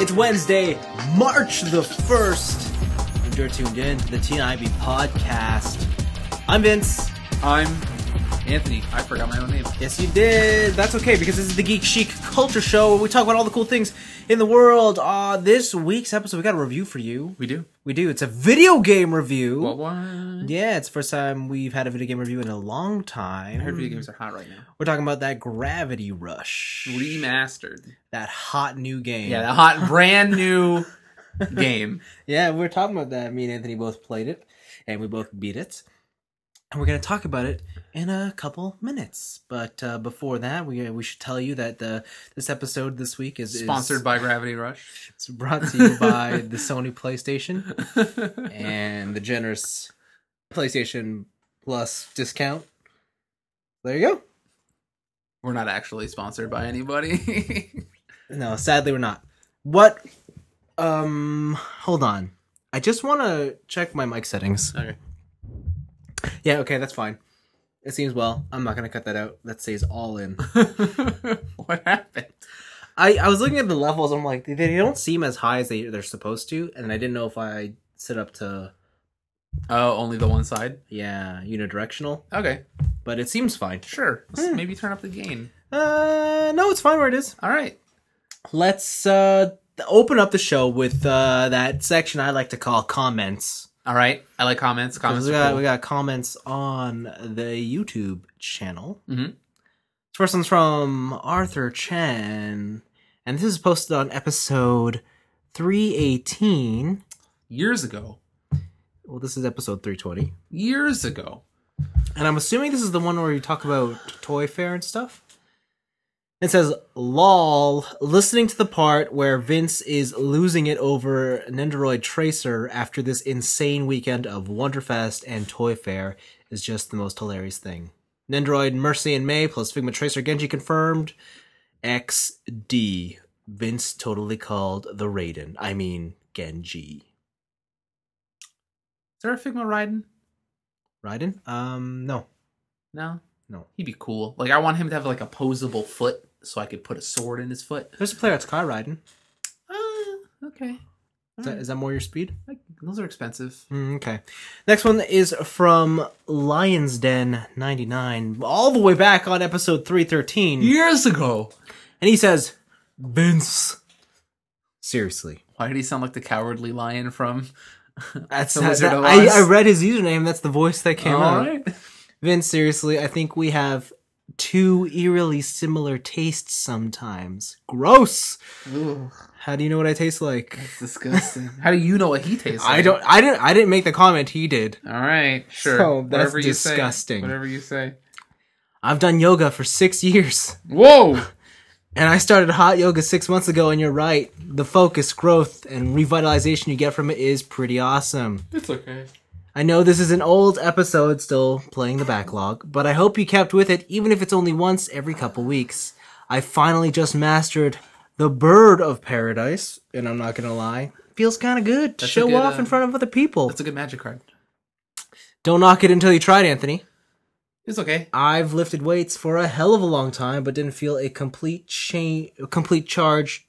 It's Wednesday, March the 1st, and you're tuned in to the TNIB podcast. I'm Vince. I'm Anthony. I forgot my own name. Yes, you did. That's okay, because this is the Geek Chic Culture Show, where we talk about all the cool things in the world. This week's episode, we got a review for you. We do. It's a video game review. What? Yeah, it's the first time we've had a video game review in a long time. I heard video games are hot right now. We're talking about that Gravity Rush. Remastered. That hot new game. Yeah, that hot brand new game. Yeah, we're talking about that. Me and Anthony both played it, and we both beat it. And we're going to talk about it in a couple minutes. But before that, we should tell you that this episode this week is Sponsored by Gravity Rush. It's brought to you by the Sony PlayStation and the generous PlayStation Plus discount. There you go. We're not actually sponsored by anybody. No, sadly we're not. What? Hold on. I just want to check my mic settings. Okay. Yeah, okay, that's fine. It seems well. I'm not going to cut that out. That stays all in. What happened? I was looking at the levels. I'm like, they don't seem as high as they're supposed to. And I didn't know if I set up to... Oh, only the one side? Yeah, unidirectional. Okay. But it seems fine. Sure. Let's maybe turn up the gain. No, it's fine where it is. All right. Let's open up the show with that section I like to call comments. All right. I like comments. Comments we are cool. got comments on the YouTube channel. Mm-hmm. This first one's from Arthur Chen, and this is posted on episode 318. Years ago. Well, this is episode 320. Years ago. And I'm assuming this is the one where you talk about Toy Fair and stuff. It says, lol, listening to the part where Vince is losing it over Nendoroid Tracer after this insane weekend of Wonderfest and Toy Fair is just the most hilarious thing. Nendoroid, Mercy, and May plus Figma Tracer Genji confirmed. XD. Vince totally called the Raiden. I mean, Genji. Is there a Figma Raiden? Raiden? No. No? No. He'd be cool. Like, I want him to have, like, a posable foot so I could put a sword in his foot. There's a player that's Kai Raiden. Okay. Is that more your speed? Those are expensive. Okay. Next one is from Lions Den 99, all the way back on episode 313. Years ago! And he says, Vince. Seriously. Why did he sound like the Cowardly Lion from That's The Wizard of Oz? I read his username. That's the voice that came out. Right. Vince, seriously, I think we have two eerily similar tastes sometimes. Gross. Ugh, How do you know what I taste like? that's disgusting. How do you know what he tastes like? I didn't make the comment, he did. All right, sure. So, that's Whatever disgusting. You say. Whatever you say. I've done yoga for 6 years. Whoa! And I started hot yoga 6 months ago, and you're right. The focus, growth, and revitalization you get from it is pretty awesome. It's okay. I know this is an old episode, still playing the backlog, but I hope you kept with it, even if it's only once every couple weeks. I finally just mastered the Bird of Paradise, and I'm not gonna lie, feels kind of good to show off in front of other people. That's a good magic card. Don't knock it until you try it, Anthony. It's okay. I've lifted weights for a hell of a long time, but didn't feel a complete charge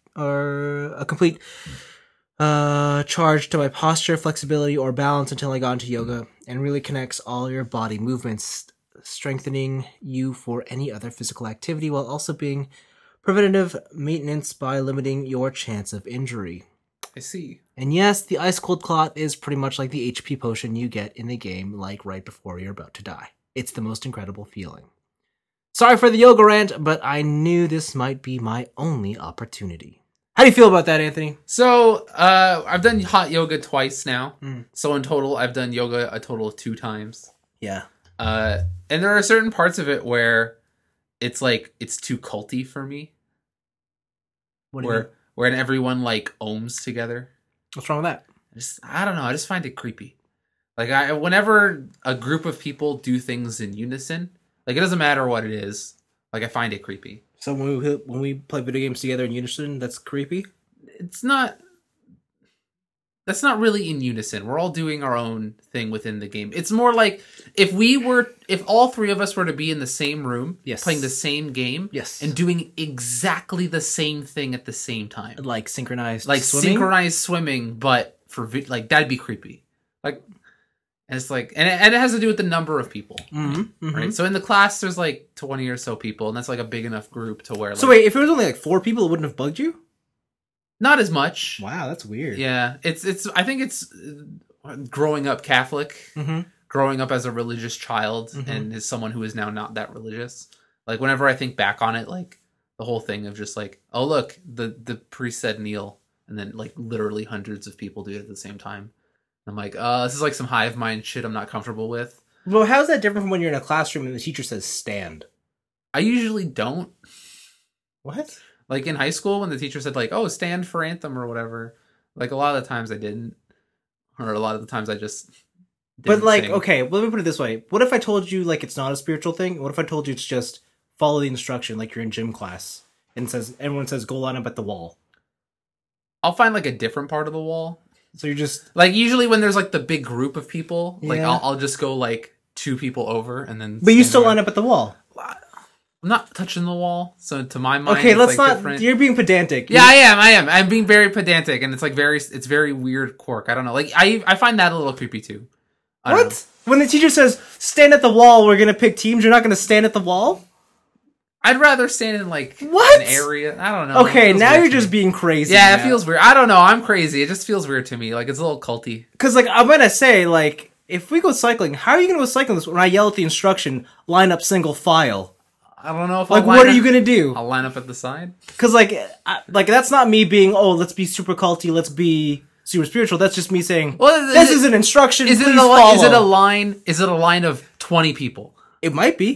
to my posture, flexibility, or balance until I got into yoga, and really connects all your body movements, strengthening you for any other physical activity while also being preventative maintenance by limiting your chance of injury. I see. And yes, the ice cold cloth is pretty much like the HP potion you get in the game, like right before you're about to die. It's the most incredible feeling. Sorry for the yoga rant, but I knew this might be my only opportunity. How do you feel about that, Anthony? So, I've done hot yoga twice now. Mm. So in total, I've done yoga a total of 2 times. Yeah. And there are certain parts of it where it's like, it's too culty for me. What do you mean? Where everyone like ohms together. What's wrong with that? I don't know. I just find it creepy. Like whenever a group of people do things in unison, like it doesn't matter what it is. Like I find it creepy. So when we play video games together in unison, that's creepy? It's not. that's not really in unison. We're all doing our own thing within the game. It's more like if all three of us were to be in the same room, Yes. playing the same game, Yes. and doing exactly the same thing at the same time, Like synchronized like swimming? synchronized swimming, but for like that'd be creepy. Like, and it's like, and it has to do with the number of people, right? So in the class, there's like 20 or so people, and that's like a big enough group to where. Like, So wait, if it was only like 4 people, it wouldn't have bugged you? not as much. Wow, that's weird. Yeah, it's. I think it's growing up Catholic, growing up as a religious child, and as someone who is now not that religious. Like whenever I think back on it, like the whole thing of just like, oh look, the priest said kneel, and then like literally hundreds of people do it at the same time. I'm like, this is like some hive mind shit I'm not comfortable with. Well, how's that different from when you're in a classroom and the teacher says stand? I usually don't. What? Like in high school when the teacher said like, oh, stand for anthem or whatever. Like a lot of the times I didn't. Or a lot of the times I just didn't But like, sing. okay, well, let me put it this way. What if I told you like it's not a spiritual thing? What if I told you it's just follow the instruction like you're in gym class and everyone says go line up at the wall. I'll find like a different part of the wall. So you're just Like usually when there's like the big group of people, like Yeah. I'll just go like 2 people over and then. but you stand still there. line up at the wall. I'm not touching the wall, so to my mind, Okay, it's, let's like, not. different. You're being pedantic. Yeah, I am. I'm being very pedantic, and it's like it's very weird quirk. I don't know. Like I find that a little creepy too. I don't know. What? When the teacher says stand at the wall, we're gonna pick teams. You're not gonna stand at the wall. I'd rather stand in like What? an area. I don't know. It Okay, feels now weird you're to just me. being crazy. Yeah, now. it feels weird. I don't know. I'm crazy. It just feels weird to me. Like it's a little culty. Because, like, I'm gonna say, like, if we go cycling, how are you gonna go cycling this when I yell at the instruction, line up single file? I don't know if Like, I'll what line are you up- gonna do? I'll line up at the side. Because, like, that's not me being, oh, let's be super culty, let's be super spiritual. That's just me saying, Well, this is an instruction, Is it please a follow. is it a line? Is it a line of 20 people? It might be.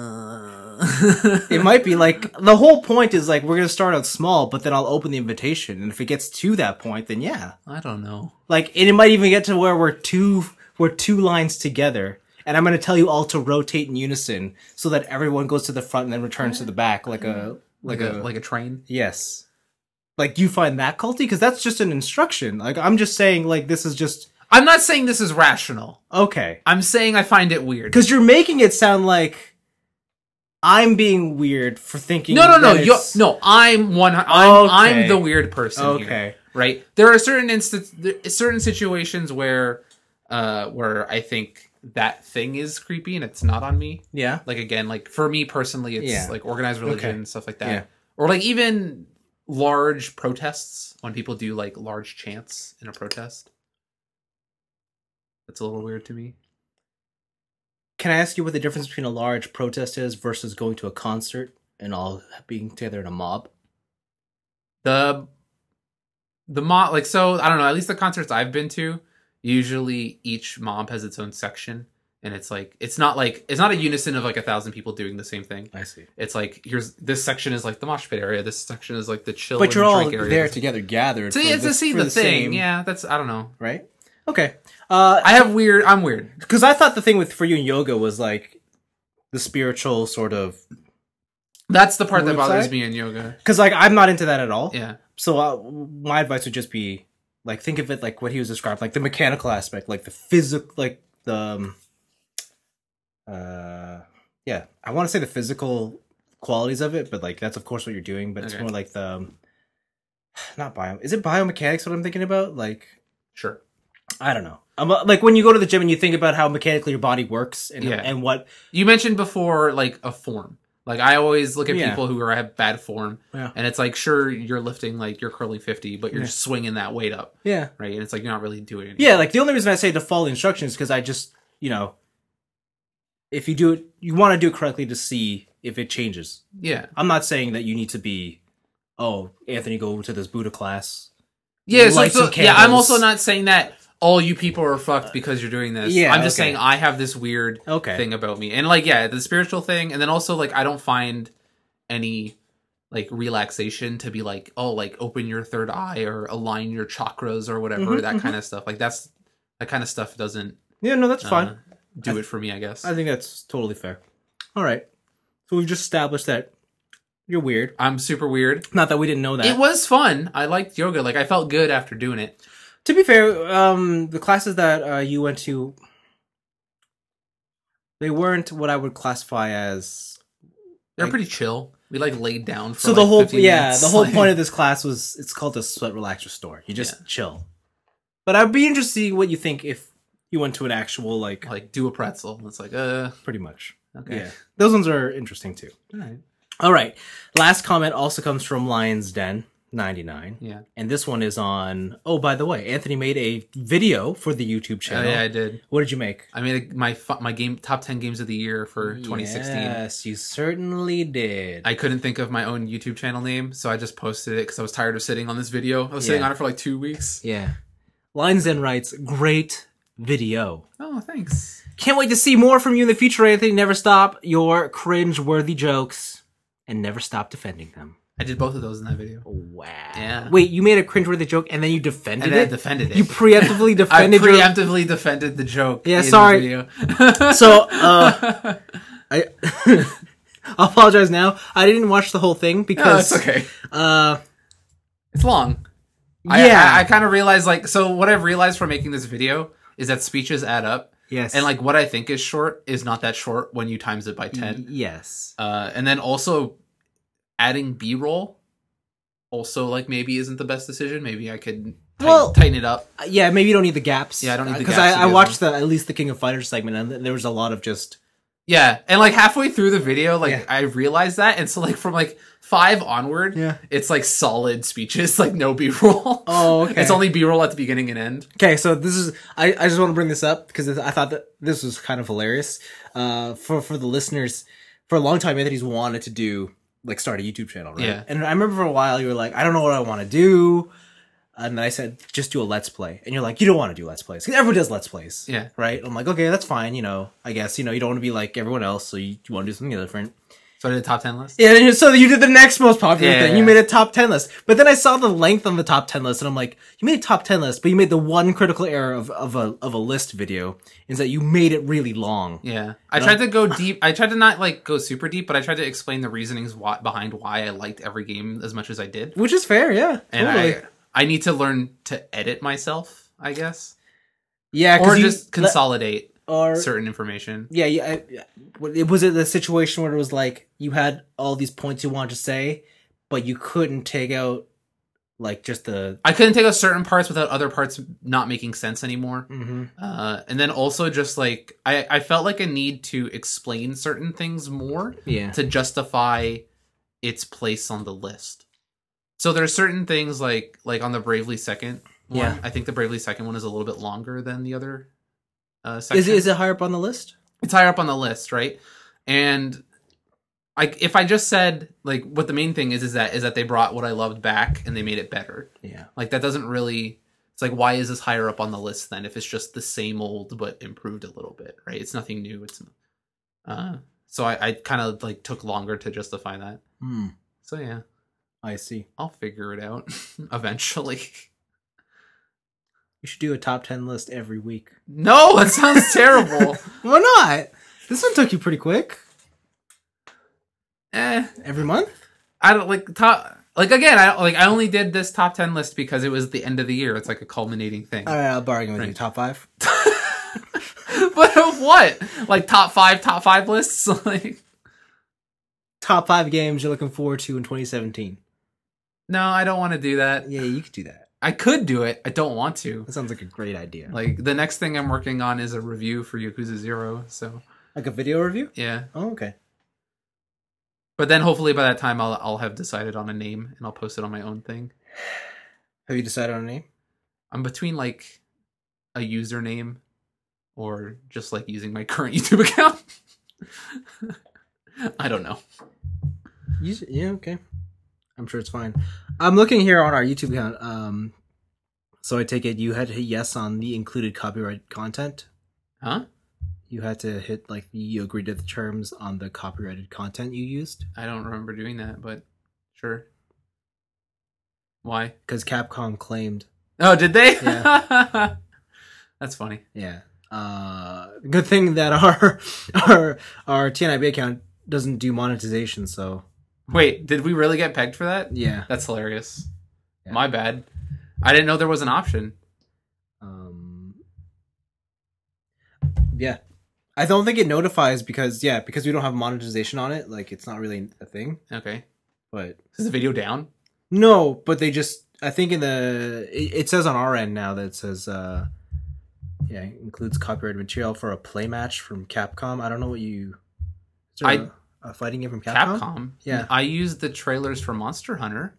It might be. Like, the whole point is, like, we're gonna start out small, but then I'll open the invitation, and if it gets to that point, then yeah. I don't know. Like, and it might even get to where we're two lines together, and I'm going to tell you all to rotate in unison so that everyone goes to the front and then returns to the back, like a train. yes. Like, do you find that culty? Because that's just an instruction. Like, I'm just saying, like, this is just I'm not saying this is rational. okay. I'm saying I find it weird. Because you're making it sound like I'm being weird for thinking. No. that it's- I'm Okay. the weird person Okay. here. Right? There are certain situations where I think that thing is creepy and it's not on me. Yeah. Like again, like for me personally, it's Yeah. like organized religion Okay. and stuff like that. Yeah. Or like even large protests when people do like large chants in a protest. That's a little weird to me. Can I ask you what the difference between a large protest is versus going to a concert and all being together in a mob? The mob, like, so I don't know, at least the concerts I've been to, usually each mob has its own section, and it's not a unison of like 1,000 people doing the same thing. I see. It's like, here's this section is like the mosh pit area, this section is like the chill But and you're all drink area. there together, gathered. to see for the thing. same- Yeah, that's, I don't know. Right? Okay. I'm weird. Because I thought the thing for you in yoga was like the spiritual sort of. That's the part that Flip bothers side? me in yoga. Because like I'm not into that at all. Yeah. So my advice would just be like think of it like what he was describing, like the mechanical aspect, like the physical, like the. Yeah, I want to say the physical qualities of it, but like that's of course what you're doing. But it's Okay. more like the. Not is it biomechanics? What I'm thinking about, like. Sure. I don't know. Like when you go to the gym and you think about how mechanically your body works and Yeah. and what. You mentioned before, like, a form. Like, I always look at Yeah. people who have bad form, Yeah. and it's like, sure, you're lifting, like, you're curling 50, but you're just swinging that weight up, Yeah. right? And it's like, you're not really doing anything. Yeah, like the only reason I say to follow the instructions is because I just, if you do it, you want to do it correctly to see if it changes. Yeah. I'm not saying that you need to be, oh, Anthony, go to this Buddha class. Yeah, Light some I'm candles. also not saying that all you people are fucked because you're doing this. Yeah, I'm just okay. saying I have this weird Okay. thing about me. And, like, yeah, the spiritual thing, and then also, like, I don't find any, like, relaxation to be like, oh, like, open your third eye or align your chakras or whatever, that kind of stuff. Like, that kind of stuff doesn't Yeah, no, that's fine. do it for me, I guess. I think that's totally fair. All right. So we've just established that you're weird. I'm super weird. Not that we didn't know that. It was fun. I liked yoga. Like, I felt good after doing it. To be fair, the classes that you went to, they weren't what I would classify as. They're pretty chill. We like laid down for So the whole 15 minutes. the whole point of this class was it's called the Sweat Relax Restore. You just chill. But I'd be interested to see what you think if you went to an actual like do a pretzel. It's like pretty much. Okay. Yeah. Those ones are interesting too. All right. Last comment also comes from Lions Den 99. Yeah. And this one is on, oh, by the way, Anthony made a video for the YouTube channel. Yeah, I did. What did you make? I made my game top 10 games of the year for 2016. Yes, you certainly did. I couldn't think of my own YouTube channel name, so I just posted it because I was tired of sitting on this video. I was sitting on it for like 2 weeks. Yeah. Lions Den writes, great video. Oh, thanks. Can't wait to see more from you in the future, Anthony. Never stop your cringe-worthy jokes and never stop defending them. I did both of those in that video. Wow. Yeah. Wait, you made a cringeworthy joke and then you defended it? And then I defended it. You preemptively defended I preemptively defended the joke. Yeah, sorry. So, I I'll apologize now. I didn't watch the whole thing because... No, it's okay. It's long. Yeah. I kind of realized, like... So, what I've realized from making this video is that speeches add up. Yes. And, like, what I think is short is not that short when you times it by 10. Yes. And then also... adding B-roll also like maybe isn't the best decision. Maybe I could tighten it up. Yeah, maybe you don't need the gaps. Yeah, I don't need the gaps. gaps. Because I watched at least the King of Fighters segment and there was a lot of just... Yeah, and like halfway through the video, like I realized that. And so like from like 5 onward, it's like solid speeches, like no B-roll. Oh, okay. It's only B-roll at the beginning and end. Okay, so this is... I just want to bring this up because I thought that this was kind of hilarious. For the listeners, for a long time, Anthony's wanted to do... like start a YouTube channel, right? Yeah. And I remember for a while you were like, I don't know what I want to do. And then I said, just do a Let's Play. And you're like, you don't want to do Let's Plays. 'Cause everyone does Let's Plays. Yeah. Right? I'm like, okay, that's fine. I guess, you don't want to be like everyone else. So you want to do something different. So I did a top 10 list? Yeah, and so you did the next most popular thing. Yeah. You made a top 10 list. But then I saw the length on the top 10 list and I'm like, you made a top 10 list, but you made the one critical error of a list video is that you made it really long. Yeah. I tried to go deep. I tried to not like go super deep, but I tried to explain the reasonings behind why I liked every game as much as I did. Which is fair, yeah. And totally. I need to learn to edit myself, I guess. Yeah, or just consolidate or certain information. Yeah. Was it the situation where it was like you had all these points you wanted to say, but you couldn't take out like just the... I couldn't take out certain parts without other parts not making sense anymore. Mm-hmm. And then also just like I felt like a need to explain certain things more to justify its place on the list. So there are certain things like on the Bravely Second one. Yeah. I think the Bravely Second one is a little bit longer than the other section. Is it higher up on the list? It's higher up on the list, right? And if I just said like what the main thing is that they brought what I loved back and they made it better. Yeah. Like that doesn't really... It's like, why is this higher up on the list then if it's just the same old but improved a little bit, right? It's nothing new. It's so I kind of like took longer to justify that. So yeah. I see. I'll figure it out eventually. You should do a top 10 list every week. No, that sounds terrible. Why not? This one took you pretty quick. Every month? I don't like top... Like again, I only did this top 10 list because it was the end of the year. It's like a culminating thing. All right, I'll bargain with you. Top 5. But of what? Like top five lists? Like top 5 games you're looking forward to in 2017. No, I don't want to do that. Yeah, you could do that. I could do it. I don't want to. That sounds like a great idea. Like the next thing I'm working on is a review for Yakuza 0. So like a video review? Yeah. Oh, okay. But then hopefully by that time I'll have decided on a name and I'll post it on my own thing. Have you decided on a name? I'm between like a username or just like using my current YouTube account. I don't know. Yeah, okay. I'm sure it's fine. I'm looking here on our YouTube account. So I take it you had to hit yes on the included copyright content? Huh? You had to hit, like, you agreed to the terms on the copyrighted content you used? I don't remember doing that, but sure. Why? Because Capcom claimed. Oh, did they? Yeah. That's funny. Yeah. Good thing that our TNIB account doesn't do monetization, so... Wait, did we really get pegged for that? Yeah. That's hilarious. Yeah. My bad. I didn't know there was an option. Yeah. I don't think it notifies because we don't have monetization on it. Like, it's not really a thing. Okay. But Is the video down? no, but they just, I think it says on our end now that it says, includes copyrighted material for a play match from Capcom. I don't know what you, is there a fighting game from Capcom? Yeah. I used the trailers for Monster Hunter.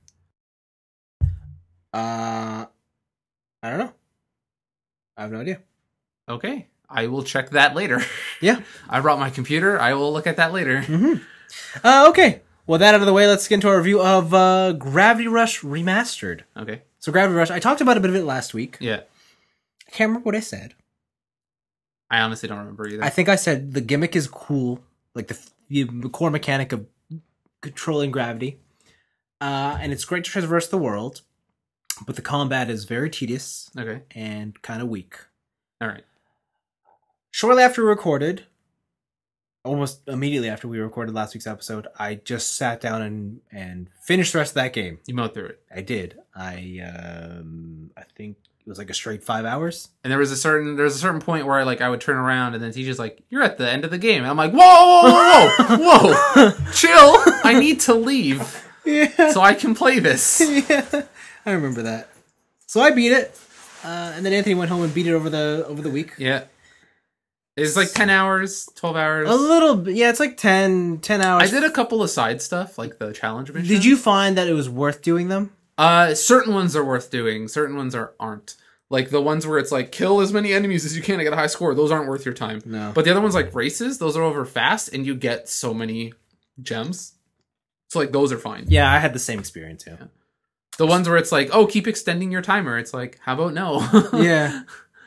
I don't know. I have no idea. Okay. I will check that later. Yeah. I brought my computer. I will look at that later. Mm-hmm. Okay. Well, that out of the way, let's get into our review of Gravity Rush Remastered. Okay. So Gravity Rush, I talked about a bit of it last week. Yeah. I can't remember what I said. I honestly don't remember either. I think I said the gimmick is cool, like the core mechanic of controlling gravity. And it's great to traverse the world, but the combat is very tedious and kind of weak. All right. Shortly after we recorded, almost immediately after we recorded last week's episode, I just sat down and finished the rest of that game. You mowed through it. I did. I think it was like a straight 5 hours. And there was a certain point where I would turn around and then TJ's like, "You're at the end of the game." And I'm like, "Whoa, chill! I need to leave so I can play this." Yeah, I remember that. So I beat it, and then Anthony went home and beat it over the week. Yeah. It's like 10 hours, 12 hours. A little bit. Yeah, it's like 10 hours. I did a couple of side stuff, like the challenge mission. Did you find that it was worth doing them? Certain ones are worth doing. Certain ones aren't. Like the ones where it's like, kill as many enemies as you can to get a high score. Those aren't worth your time. No. But the other ones, like races, those are over fast, and you get so many gems. So like those are fine. Yeah, I had the same experience, yeah. The ones where it's like, oh, keep extending your timer. It's like, how about no? Yeah.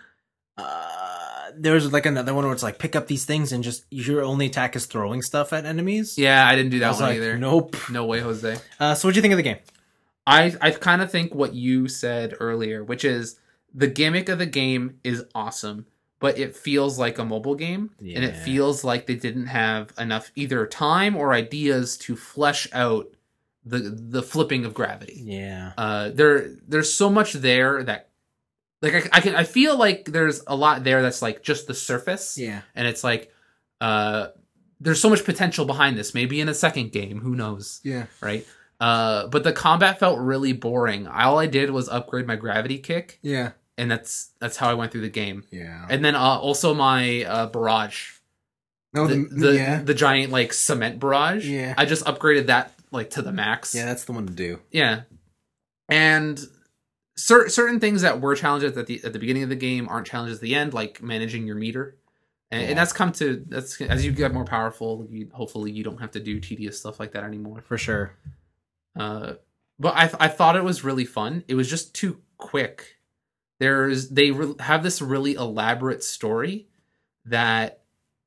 There was like another one where it's like, pick up these things and just your only attack is throwing stuff at enemies. Yeah, I didn't do that one like, either. Nope. No way, Jose. So what'd you think of the game? I kind of think what you said earlier, which is the gimmick of the game is awesome, but it feels like a mobile game, and it feels like they didn't have enough either time or ideas to flesh out the flipping of gravity. Yeah. There's so much there that like I feel like there's a lot there that's like just the surface. Yeah. And it's like there's so much potential behind this. Maybe in a second game, who knows? Yeah. Right? But the combat felt really boring. All I did was upgrade my gravity kick. Yeah. And that's how I went through the game. Yeah. And then also my barrage. No, the giant like cement barrage. Yeah. I just upgraded that like to the max. Yeah, that's the one to do. Yeah. And certain things that were challenges at the beginning of the game aren't challenges at the end, like managing your meter. And that's as you get more powerful, hopefully you don't have to do tedious stuff like that anymore. For sure. But I thought it was really fun. It was just too quick. They have this really elaborate story that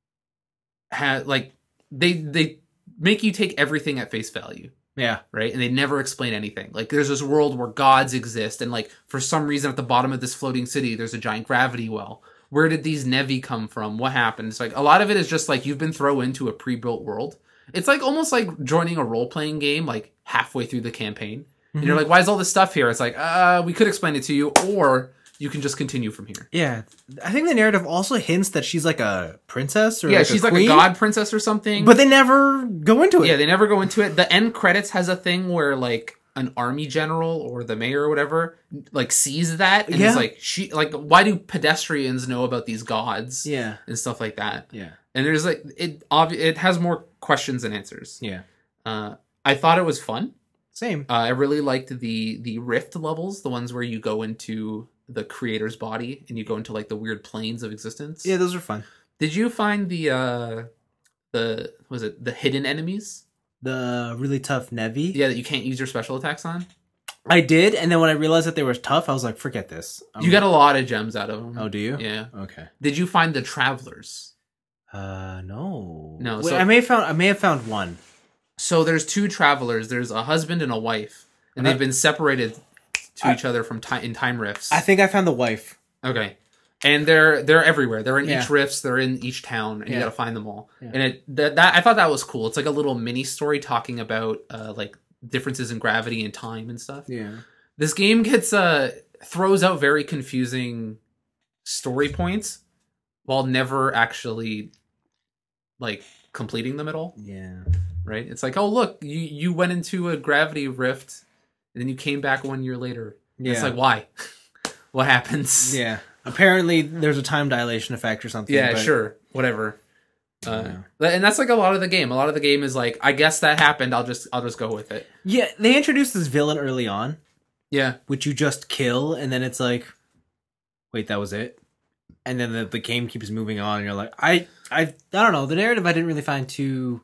had like they make you take everything at face value. Yeah. Right? And they never explain anything. Like there's this world where gods exist, and like for some reason at the bottom of this floating city there's a giant gravity well. Where did these Nevi come from? What happened? It's like a lot of it is just like you've been thrown into a pre-built world. It's like almost like joining a role-playing game like halfway through the campaign. And you're like, why is all this stuff here? It's like, we could explain it to you, or you can just continue from here. Yeah. I think the narrative also hints that she's like a princess or she's like a god princess or something. But they never go into it. Yeah, they never go into it. The end credits has a thing where like an army general or the mayor or whatever like sees that and is like, why do pedestrians know about these gods? Yeah. And stuff like that. Yeah. And there's like it has more questions than answers. Yeah. I thought it was fun. Same. I really liked the rift levels, the ones where you go into the creator's body and you go into like the weird planes of existence. Yeah, those are fun. Did you find the hidden enemies? The really tough Nevi? Yeah, that you can't use your special attacks on? I did, and then when I realized that they were tough, I was like, forget this. You got a lot of gems out of them. Oh, do you? Yeah. Okay. Did you find the travelers? No. No. Wait, So, I may have found one. So there's two travelers. There's a husband and a wife, and they've been separated to each other from in time rifts. I think I found the wife. Okay. And they're everywhere. They're in each rifts. They're in each town, and you got to find them all. Yeah. And that I thought that was cool. It's like a little mini story talking about like differences in gravity and time and stuff. Yeah. This game throws out very confusing story points while never actually like completing them at all. Yeah. Right? It's like, oh look, you went into a gravity rift and then you came back 1 year later. Yeah. It's like, why? What happens? Yeah. Apparently there's a time dilation effect or something. Yeah, but... sure. Whatever. Yeah. And that's like a lot of the game. A lot of the game is like, I guess that happened. I'll just go with it. Yeah, they introduced this villain early on, Yeah. which you just kill, and then it's like, wait, that was it? And then the game keeps moving on, and you're like, I don't know. The narrative I didn't really find too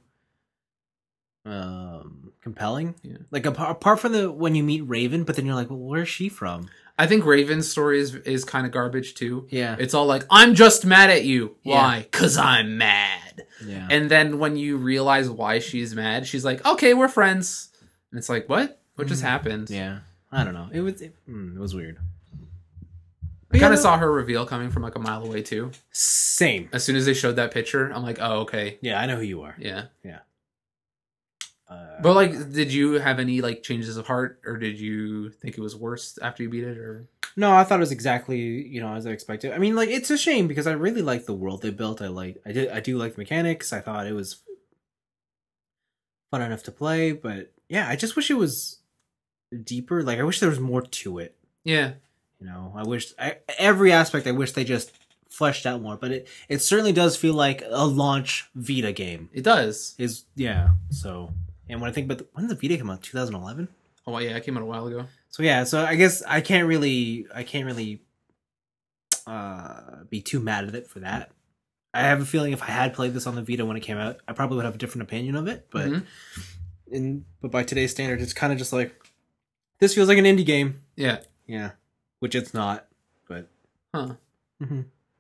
compelling. Yeah. Like apart from the when you meet Raven, but then you're like, well, where's she from? I think Raven's story is kind of garbage too. Yeah. It's all like, I'm just mad at you. Why? 'Cause I'm mad. Yeah. And then when you realize why she's mad, she's like, okay, we're friends. And it's like, what? What just happened? Yeah. I don't know. It was weird. I kind of saw her reveal coming from like a mile away too. Same. As soon as they showed that picture, I'm like, oh, okay. Yeah, I know who you are. Yeah. Yeah. But like, did you have any like changes of heart, or did you think it was worse after you beat it? Or no, I thought it was exactly as I expected. I mean, like, it's a shame because I really like the world they built. I do like the mechanics. I thought it was fun enough to play, but yeah, I just wish it was deeper. Like, I wish there was more to it. yeah, Every aspect. I wish they just fleshed out more. But it certainly does feel like a launch Vita game. it does. So. And when I think about when did the Vita come out? 2011? Oh well, yeah, it came out a while ago. So yeah, so I guess I can't really be too mad at it for that. I have a feeling if I had played this on the Vita when it came out, I probably would have a different opinion of it. But but by today's standards, it's kind of just like this feels like an indie game. Yeah, Yeah, which it's not. But yeah,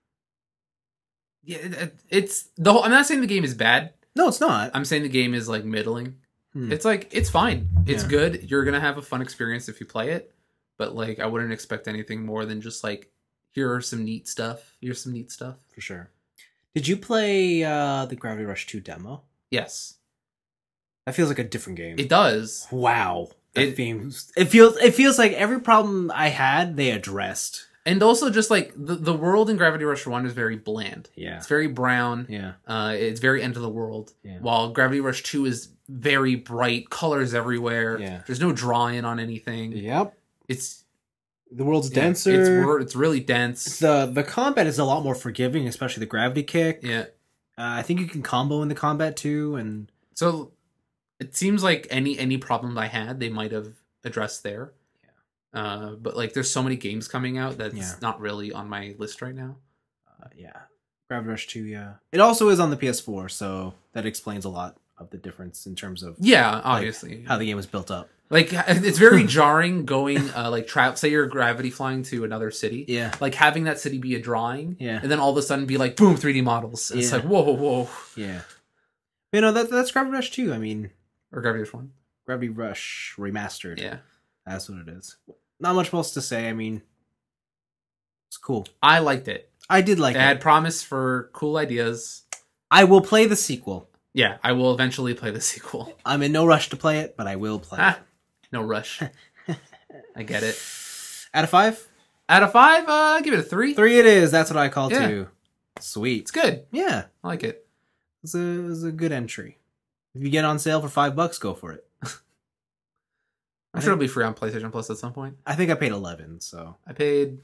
it's the whole. I'm not saying the game is bad. No, it's not. I'm saying the game is like middling. It's like, it's fine. It's good. You're going to have a fun experience if you play it. But like, I wouldn't expect anything more than just like, here are some neat stuff. Here's some neat stuff. For sure. Did you play the Gravity Rush 2 demo? Yes. That feels like a different game. It does. Wow. It feels like every problem I had, they addressed. And also just like the world in Gravity Rush 1 is very bland. Yeah. It's very brown. Yeah. It's very end of the world. Yeah. While Gravity Rush 2 is very bright, colors everywhere. Yeah. There's no drawing on anything. Yep. It's the world's denser. It's really dense. The combat is a lot more forgiving, especially the gravity kick. Yeah. I think you can combo in the combat too, and so it seems like any problem I had, they might have addressed there. But like, there's so many games coming out that's not really on my list right now. Gravity Rush 2, yeah. It also is on the PS4, so that explains a lot of the difference in terms of obviously how the game was built up. Like, it's very jarring going say you're gravity flying to another city, like having that city be a drawing, and then all of a sudden be like boom 3D models. It's like whoa. That's Gravity Rush 2. I mean, or Gravity Rush 1, Gravity Rush remastered. Yeah, that's what it is. Not much else to say. I mean, it's cool. I liked it. I did like it. It had promise for cool ideas. I will play the sequel. Yeah, I will eventually play the sequel. I'm in no rush to play it, but I will play it. No rush. I get it. Out of 5? Out of 5, give it a 3. 3 it is. That's what I call 2. Sweet. It's good. Yeah. I like it. It's a good entry. If you get on sale for $5, go for it. I'm sure it'll be free on PlayStation Plus at some point. I think I paid 11, so I paid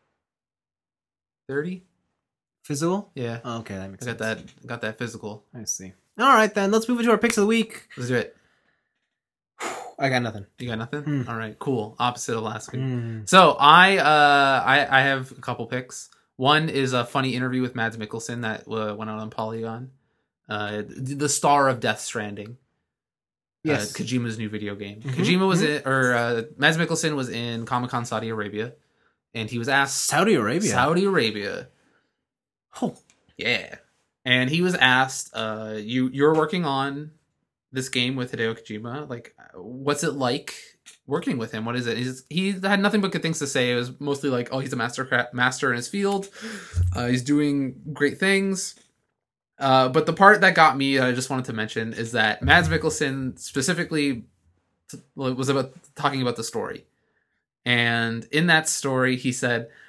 30 physical. Yeah. Oh, okay, that makes sense. Got that physical. I see. All right, then let's move into our picks of the week. Let's do it. I got nothing. You got nothing? All right, cool. Opposite of last week. So I have a couple picks. One is a funny interview with Mads Mikkelsen that went out on Polygon. The star of Death Stranding. Yes. Kojima's new video game. Kojima was Mads Mikkelsen was in Comic-Con Saudi Arabia, and he was asked... Saudi Arabia. Oh. Yeah. And he was asked, you're working on this game with Hideo Kojima. Like, what's it like working with him? What is it? He had nothing but good things to say. It was mostly like, oh, he's a master in his field. He's doing great things. But the part that got me, I just wanted to mention, is that Mads Mikkelsen specifically was talking about the story. And in that story, he said,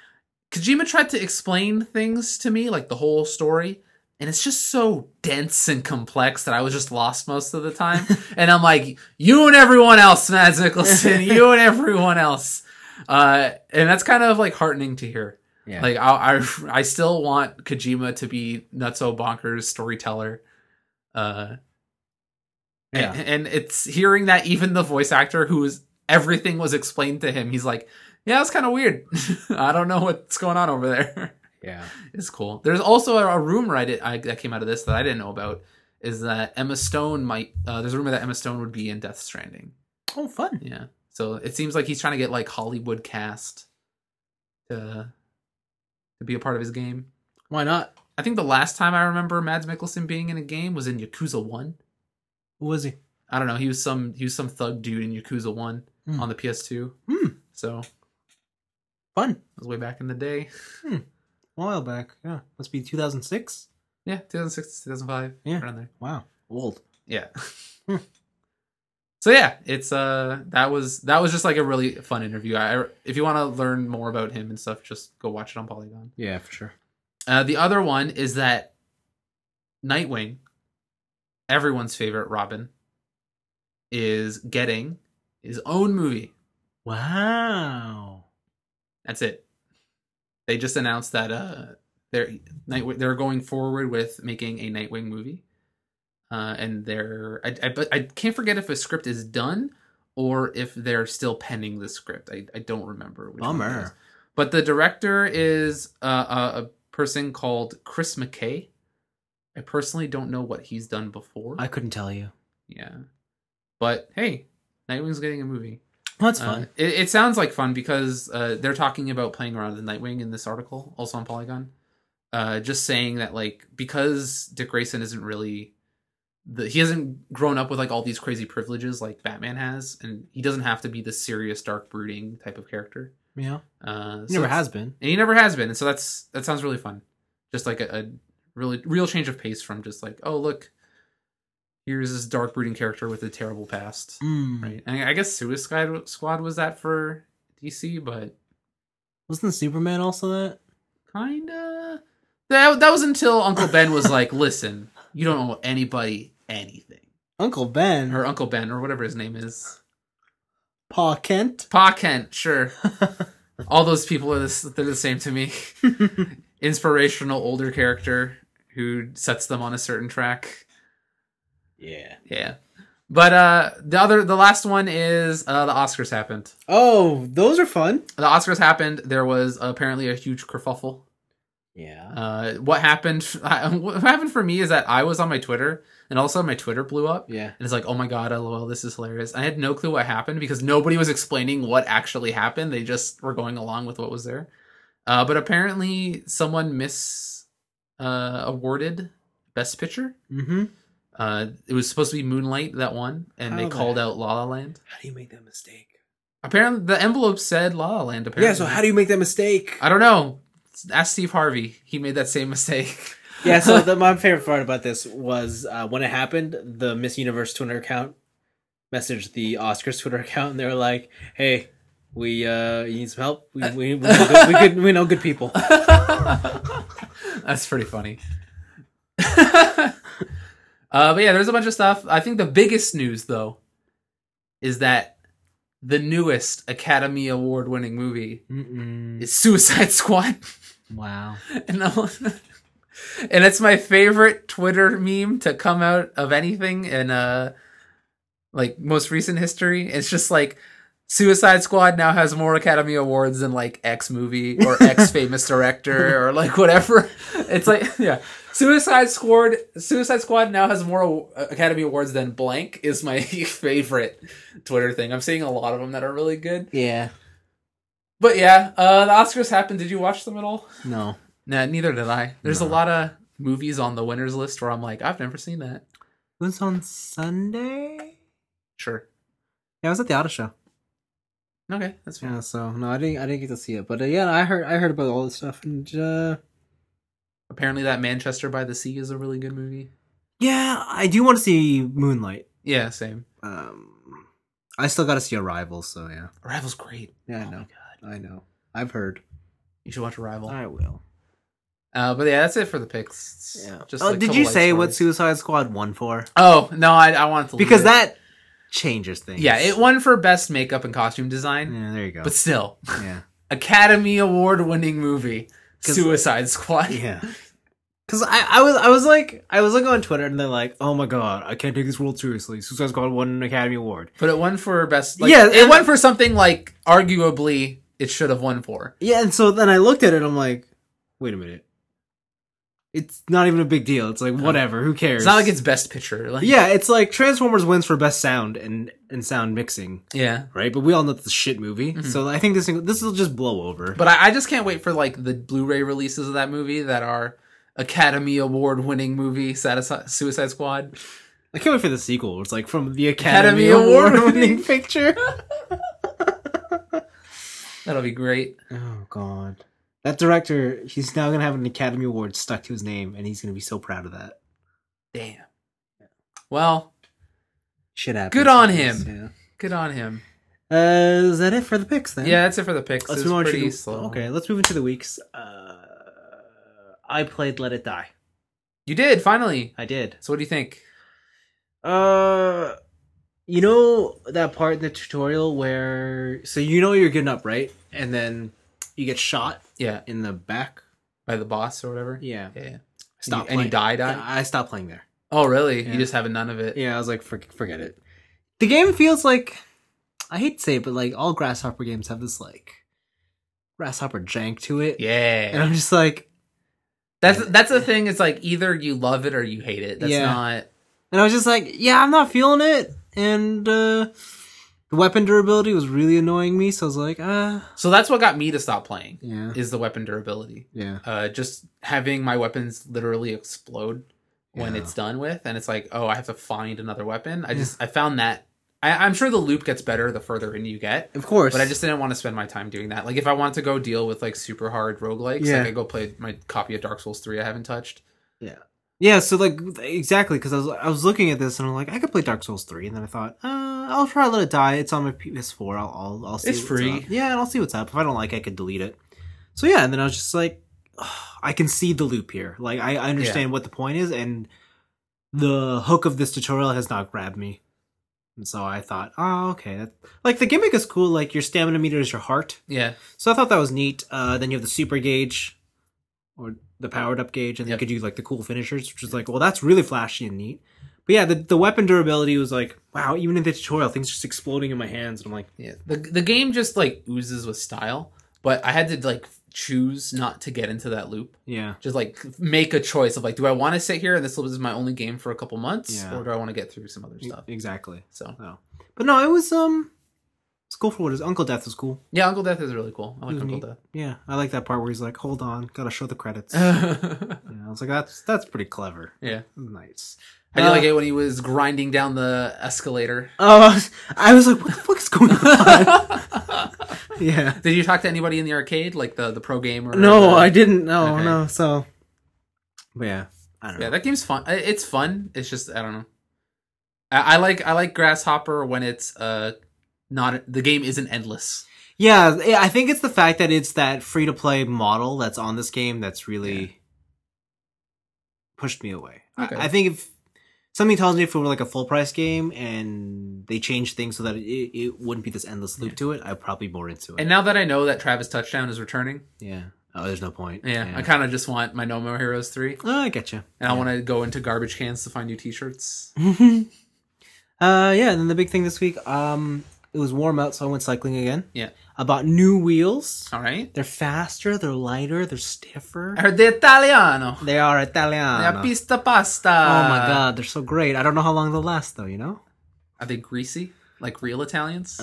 Kojima tried to explain things to me, like the whole story, and it's just so dense and complex that I was just lost most of the time. And I'm like, you and everyone else, Mads Mikkelsen, you and everyone else. And that's kind of like heartening to hear. Yeah. Like I still want Kojima to be nutso bonkers storyteller. Yeah. And it's hearing that even the voice actor everything was explained to him, he's like, yeah, it's kind of weird. I don't know what's going on over there. Yeah. It's cool. There's also a rumor that came out of this that I didn't know about, is that Emma Stone there's a rumor that Emma Stone would be in Death Stranding. Oh, fun. Yeah. So it seems like he's trying to get like Hollywood cast to be a part of his game. Why not? I think the last time I remember Mads Mikkelsen being in a game was in Yakuza 1. Who was he? I don't know. He was some thug dude in Yakuza 1 on the PS2. So fun. It was way back in the day. A while back. Yeah. Must be 2006? Yeah, 2006, 2005. Yeah. Around there. Wow. Old. Yeah. So yeah, it's that was just like a really fun interview. If you want to learn more about him and stuff, just go watch it on Polygon. Yeah, for sure. The other one is that Nightwing, everyone's favorite Robin, is getting his own movie. Wow. That's it. They just announced that they're going forward with making a Nightwing movie. And I can't forget if a script is done or if they're still penning the script. I don't remember. Bummer. But the director is a person called Chris McKay. I personally don't know what he's done before. I couldn't tell you. Yeah. But hey, Nightwing's getting a movie. Well, that's fun. It sounds like fun because they're talking about playing around with Nightwing in this article, also on Polygon. Just saying that like because Dick Grayson isn't really he hasn't grown up with like all these crazy privileges like Batman has, and he doesn't have to be the serious, dark, brooding type of character. Yeah, he never has been, and he never has been, and so that sounds really fun. Just like a really real change of pace from just like, oh look, here's this dark, brooding character with a terrible past, right? And I guess Suicide Squad was that for DC, but wasn't Superman also that? Kinda. That was until Uncle Ben was like, listen, you don't owe anybody anything. Uncle Ben? Or Uncle Ben, or whatever his name is. Pa Kent? Pa Kent, sure. All those people they're the same to me. Inspirational older character who sets them on a certain track. Yeah. Yeah. But the last one is the Oscars happened. Oh, those are fun. The Oscars happened. There was apparently a huge kerfuffle. Yeah. What happened for me is that I was on my Twitter, and also my Twitter blew up. Yeah. And it's like, oh my god, LOL, this is hilarious. I had no clue what happened because nobody was explaining what actually happened. They just were going along with what was there. But apparently someone awarded Best Picture. Mm-hmm. It was supposed to be Moonlight that won, and they called out La La Land. How do you make that mistake? Apparently, the envelope said La La Land. Apparently, yeah. So how do you make that mistake? I don't know. Ask Steve Harvey. He made that same mistake. Yeah. So my favorite part about this was when it happened. The Miss Universe Twitter account messaged the Oscars Twitter account, and they were like, "Hey, we you need some help. We know good people." That's pretty funny. But yeah, there's a bunch of stuff. I think the biggest news, though, is that the newest Academy Award winning movie is Suicide Squad. Wow. And it's my favorite Twitter meme to come out of anything in like most recent history. It's just like Suicide Squad now has more Academy Awards than like X movie or X famous director or like whatever. It's like, yeah. Suicide Squad now has more Academy Awards than blank is my favorite Twitter thing. I'm seeing a lot of them that are really good. Yeah. But yeah, the Oscars happened. Did you watch them at all? No. Nah, neither did I. There's a lot of movies on the winners list where I'm like, I've never seen that. It was on Sunday? Sure. Yeah, I was at the auto show. Okay, that's fine. Yeah, so no, I didn't get to see it, but yeah, I heard about all this stuff, and apparently that Manchester by the Sea is a really good movie. Yeah, I do want to see Moonlight. Yeah, same. I still got to see Arrival, so yeah. Arrival's great. Yeah, I know. I know. I've heard. You should watch Arrival. I will. But yeah, that's it for the picks. Yeah. Just Oh, like did couple you light say what stories. Suicide Squad won for? Oh no, I wanted to leave Because it. that changes things. Yeah, it won for best makeup and costume design. Yeah, there you go. But still, yeah. Academy Award winning movie, 'Cause- Suicide Squad. Yeah. Because I was looking on Twitter and they're like, oh my god, I can't take this world seriously. Suicide Squad won an Academy Award. But it won for best. Like, Yeah, it and- won for something like arguably it should have won for. Yeah, and so then I looked at it and I'm like, wait a minute. It's not even a big deal. It's like, whatever, who cares? It's not like it's best picture. Like, Yeah, it's like Transformers wins for best sound and sound mixing, yeah. right? But we all know it's a shit movie. So I think this will just blow over. But I just can't wait for like the Blu-ray releases of that movie that are Academy Award winning movie, Suicide Squad. I can't wait for the sequel. It's like from the Academy Academy Award Award winning picture. That'll be great. Oh god. That director, he's now gonna have an Academy Award stuck to his name, and he's gonna be so proud of that. Damn. Well, Shit happens. Good on sometimes, him. Good on him. Yeah. Is that it for the picks then? Yeah, that's it for the picks. Let's It's move on to pretty the, slow. Okay, let's move into the weeks. I played Let It Die. You did finally. I did. So what do you think? You know that part in the tutorial where you're getting up, right? And then you get shot Yeah, in the back. by the boss or whatever. Yeah. Yeah. Stop And you die. Yeah, I stopped playing there. Oh, really? Yeah. You just have none of it. Yeah, I was like, forget it. The game feels like, I hate to say it, but like all Grasshopper games have this like Grasshopper jank to it. Yeah. And I'm just like, That's the thing. It's like either you love it or you hate it. That's Yeah. not. and I was just like, yeah, I'm not feeling it. And the weapon durability was really annoying me. So I was like, So that's what got me to stop playing. yeah, Is the weapon durability. yeah. Just having my weapons literally explode when Yeah. it's done with, and it's like, oh, I have to find another weapon. I found that. I'm sure the loop gets better the further in you get. Of course. But I just didn't want to spend my time doing that. Like, if I wanted to go deal with, like, super hard roguelikes, Yeah. like, I go play my copy of Dark Souls 3 I haven't touched. Yeah, so like exactly because I was looking at this and I'm like, I could play Dark Souls 3, and then I thought, I'll try Let It Die. It's on my PS4. I'll see. It's what's free. up. Yeah, and I'll see what's up. If I don't like it, I could delete it. So yeah, and then I was just like, I can see the loop here. Like I understand what the point is, and the hook of this tutorial has not grabbed me. And so I thought, oh, okay. Like the gimmick is cool. Like your stamina meter is your heart. Yeah. So I thought that was neat. Then you have the super gauge, or the powered up gauge, and Yep. you could do like the cool finishers, which is like, well, that's really flashy and neat. But yeah, the weapon durability was like, wow, even in the tutorial, things just exploding in my hands, and I'm like, Yeah. The game just, like, oozes with style, but I had to, like, choose not to get into that loop. yeah, Just, like, make a choice of, like, do I want to sit here and this is my only game for a couple months, Yeah. or do I want to get through some other stuff? exactly. So, Oh. But no, it was it's cool for what it is. Uncle Death was cool. yeah, Uncle Death is really cool. I like was Uncle neat. Death. Yeah, I like that part where he's like, hold on, gotta show the credits. Yeah, I was like, that's pretty clever. Yeah. Nice. How do you like it when he was grinding down the escalator? Oh, I was like, what the fuck is going on? Yeah. Did you talk to anybody in the arcade, like the pro gamer? No, I didn't. No, Okay. no. So, but yeah, I don't know. Yeah, that game's fun. It's fun. It's just I don't know. I like Grasshopper when it's not the game isn't endless. Yeah, I think it's the fact that it's that free to play model that's on this game that's really pushed me away. Okay. I think if something tells me if it were like a full price game and they changed things so that it wouldn't be this endless loop to it, I'd probably be more into it. And now that I know that Travis Touchdown is returning, Yeah. Oh, there's no point. yeah. I kind of just want my No More Heroes 3, Oh, I get you. and I want to go into garbage cans to find new T-shirts. Yeah. And then the big thing this week, it was warm out, so I went cycling again. Yeah. I bought new wheels. All right. They're faster. They're lighter. They're stiffer. I heard the Italiano. They are La Italiano. pista pasta. Oh my god, they're so great. I don't know how long they'll last though, you know? Are they greasy? Like real Italians?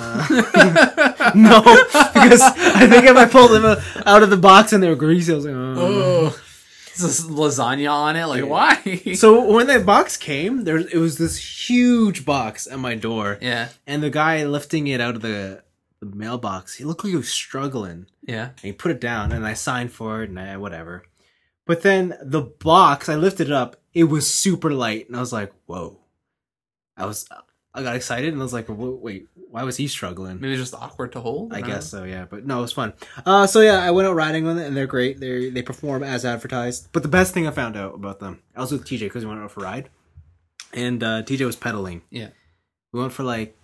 No, because I think if I pulled them out of the box and they were greasy, I was like, oh. Oh. This lasagna on it? Like, why? So when that box came, it was this huge box at my door, yeah. and the guy lifting it out of the mailbox, he looked like he was struggling, Yeah. and he put it down, and I signed for it, and whatever. But then the box, I lifted it up, it was super light, and I was like, whoa. I got excited and I was like, wait, why was he struggling? Maybe it's just awkward to hold. I guess so, yeah. But no, it was fun. So yeah, I went out riding with it, and they're great. They perform as advertised. But the best thing I found out about them, I was with TJ because we went out for a ride, and TJ was pedaling. Yeah. We went for like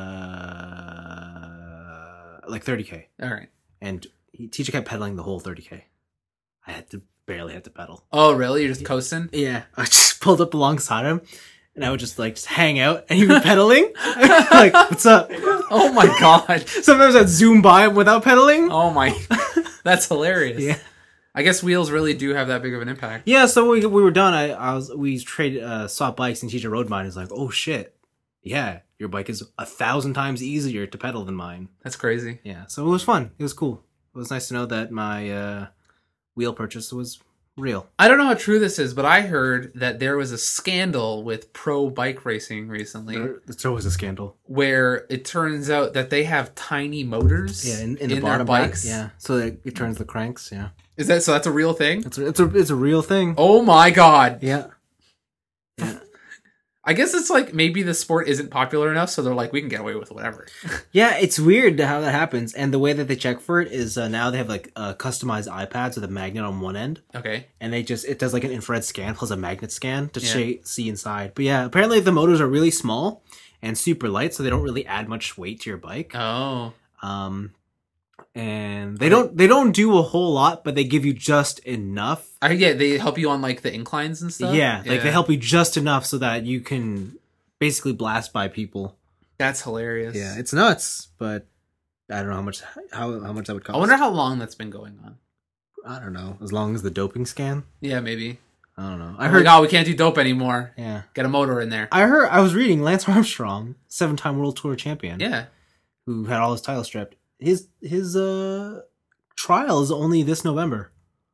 30K. All right. And TJ kept pedaling the whole 30K. I barely had to pedal. Oh, really? You're just coasting? Yeah. I just pulled up alongside him, and I would just just hang out, and he was pedaling. Like, what's up? Oh my god. Sometimes I'd zoom by him without pedaling. Oh my. That's hilarious. Yeah. I guess wheels really do have that big of an impact. Yeah, so we were done. We traded swapped bikes, and TJ rode mine. He's like, oh shit, yeah, your bike is 1,000 times easier to pedal than mine. That's crazy. Yeah, so it was fun. It was cool. It was nice to know that my wheel purchase was real. I don't know how true this is, but I heard that there was a scandal with pro bike racing recently. It's always a scandal. Where it turns out that they have tiny motors in the their bottom bikes. Yeah, so that it turns the cranks. Yeah, is that so? That's a real thing. It's a real thing. Oh my god. Yeah. I guess it's like maybe the sport isn't popular enough, so they're like, we can get away with whatever. Yeah, it's weird how that happens. And the way that they check for it is now they have like customized iPads with a magnet on one end. Okay. And it does like an infrared scan plus a magnet scan to see inside. But yeah, apparently the motors are really small and super light, so they don't really add much weight to your bike. Oh. And they don't do a whole lot, but they give you just enough. Yeah, they help you on like the inclines and stuff. Yeah, like they help you just enough so that you can basically blast by people. That's hilarious. Yeah, it's nuts, but I don't know how much that would cost. I wonder how long that's been going on. I don't know. As long as the doping scan. Yeah, maybe. I don't know. I heard, like, oh, we can't do dope anymore. Yeah, get a motor in there. I was reading Lance Armstrong, 7-time World Tour champion. Yeah, who had all his titles stripped. His trial is only this November.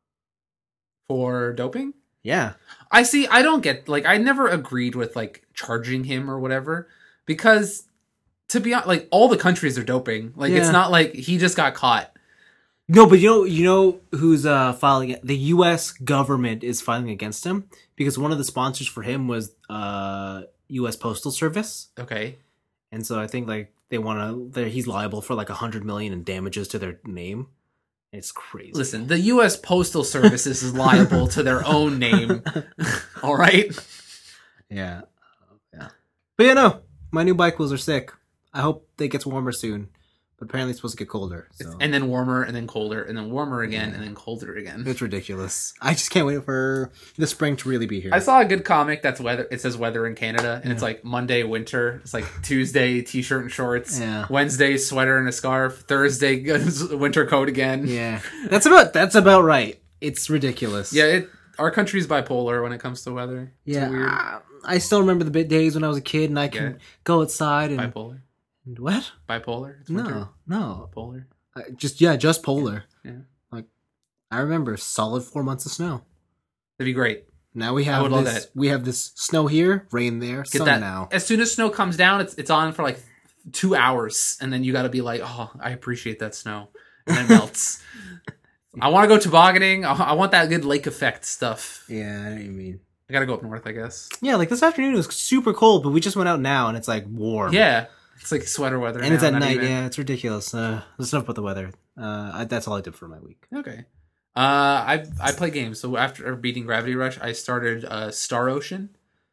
For doping? Yeah. I see. I don't get, like, I never agreed with, like, charging him or whatever. Because, to be honest, like, all the countries are doping. Like, it's not like he just got caught. No, but you know who's filing it? The U.S. government is filing against him. Because one of the sponsors for him was U.S. Postal Service. Okay. And so I think, like, he's liable for like $100 million in damages to their name. It's crazy. Listen, the U.S. Postal Service is liable to their own name. All right. Yeah. But yeah, no, my new bike wheels are sick. I hope it gets warmer soon. But apparently it's supposed to get colder. So. And then warmer, and then colder, and then warmer again, and then colder again. It's ridiculous. I just can't wait for the spring to really be here. I saw a good comic that's weather. It says weather in Canada, and it's like Monday winter. It's like Tuesday t-shirt and shorts. Yeah. Wednesday sweater and a scarf. Thursday winter coat again. Yeah, that's about right. It's ridiculous. Yeah, our country's bipolar when it comes to weather. It's weird. I still remember the days when I was a kid and I can go outside and bipolar. And what? Bipolar? It's winter. No. Polar. Just polar. Yeah. Like, I remember solid 4 months of snow. That'd be great. Now we have we have this snow here, rain there, sun now. As soon as snow comes down, it's on for like 2 hours, and then you got to be like, oh, I appreciate that snow, and then it melts. I want to go tobogganing. I want that good lake effect stuff. Yeah, I know what you mean. I gotta go up north, I guess. Yeah, like this afternoon it was super cold, but we just went out now and it's like warm. Yeah. It's like sweater weather. And now, it's at night, yeah, it's ridiculous. Let's not put the weather. That's all I did for my week. Okay. I play games. So after beating Gravity Rush, I started Star Ocean.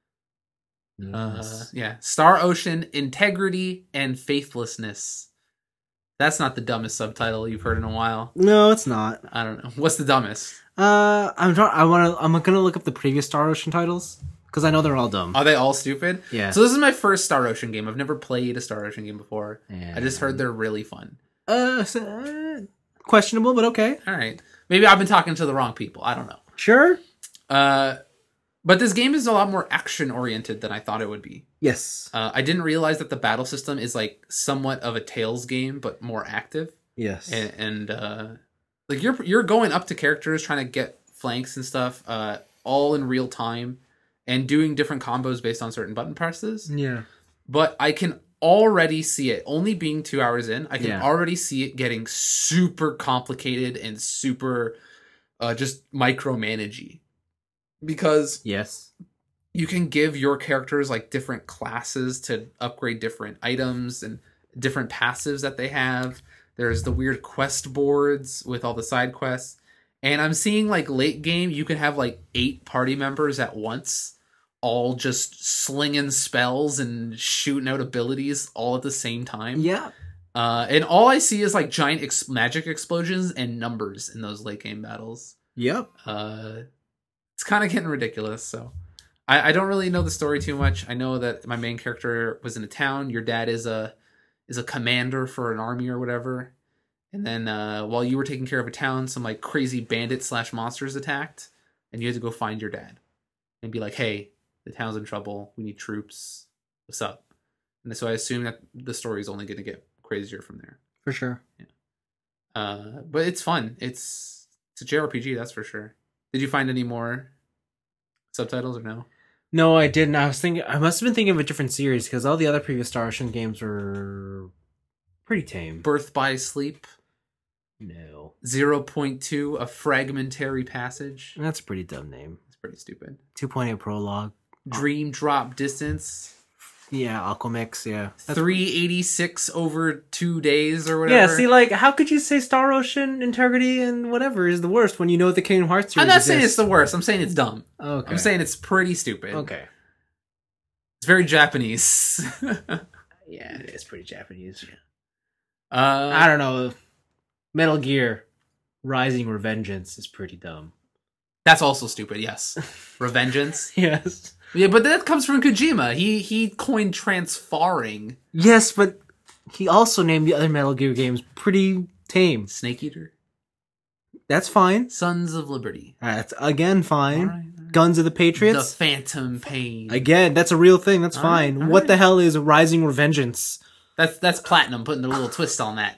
Yes. Star Ocean, Integrity and Faithlessness. That's not the dumbest subtitle you've heard in a while. No, it's not. I don't know. What's the dumbest? I'm gonna look up the previous Star Ocean titles because I know they're all dumb. Are they all stupid? Yeah. So this is my first Star Ocean game. I've never played a Star Ocean game before. Yeah. I just heard they're really fun. Questionable, but okay. All right. Maybe I've been talking to the wrong people. I don't know. Sure. But this game is a lot more action oriented than I thought it would be. Yes. I didn't realize that the battle system is like somewhat of a Tales game, but more active. Yes. And like you're going up to characters trying to get flanks and stuff, all in real time, and doing different combos based on certain button presses. Yeah. But I can already see it, only being 2 hours in, I can already see it getting super complicated and super just micromanagey. Because you can give your characters like different classes to upgrade different items and different passives that they have. There's the weird quest boards with all the side quests. And I'm seeing like late game, you can have like 8 party members at once, all just slinging spells and shooting out abilities all at the same time. Yeah. And all I see is like giant magic explosions and numbers in those late game battles. Yep. It's kind of getting ridiculous. So I don't really know the story too much. I know that my main character was in a town. Your dad is a commander for an army or whatever. And then while you were taking care of a town, some like crazy bandit / monsters attacked, and you had to go find your dad and be like, "Hey, the town's in trouble. We need troops. What's up?" And so I assume that the story is only going to get crazier from there. For sure. Yeah. But it's fun. It's a JRPG, that's for sure. Did you find any more subtitles or no? No, I didn't. I must have been thinking of a different series because all the other previous Star Ocean games were pretty tame. Birth by Sleep. No. 0.2, A Fragmentary Passage. That's a pretty dumb name. It's pretty stupid. 2.8 Prologue. Dream Drop Distance. Yeah, Aquamix, yeah. 386 over 2 days or whatever. Yeah, see, like, how could you say Star Ocean Integrity and whatever is the worst when you know the Kingdom Hearts series I'm not exists? saying it's the worst. I'm saying it's dumb. Okay. I'm saying it's pretty stupid. Okay. It's very Japanese. Yeah, it is pretty Japanese. uh, I don't know. Metal Gear Rising Revengeance is pretty dumb. That's also stupid, yes. Revengeance. Yes. Yeah, but that comes from Kojima. He coined transfarring. Yes, but he also named the other Metal Gear games pretty tame. Snake Eater. That's fine. Sons of Liberty. That's, again, fine. All right. Guns of the Patriots. The Phantom Pain. Again, that's a real thing. That's All fine. right, all What right. the hell is Rising Revengeance? That's Platinum putting a little twist on that.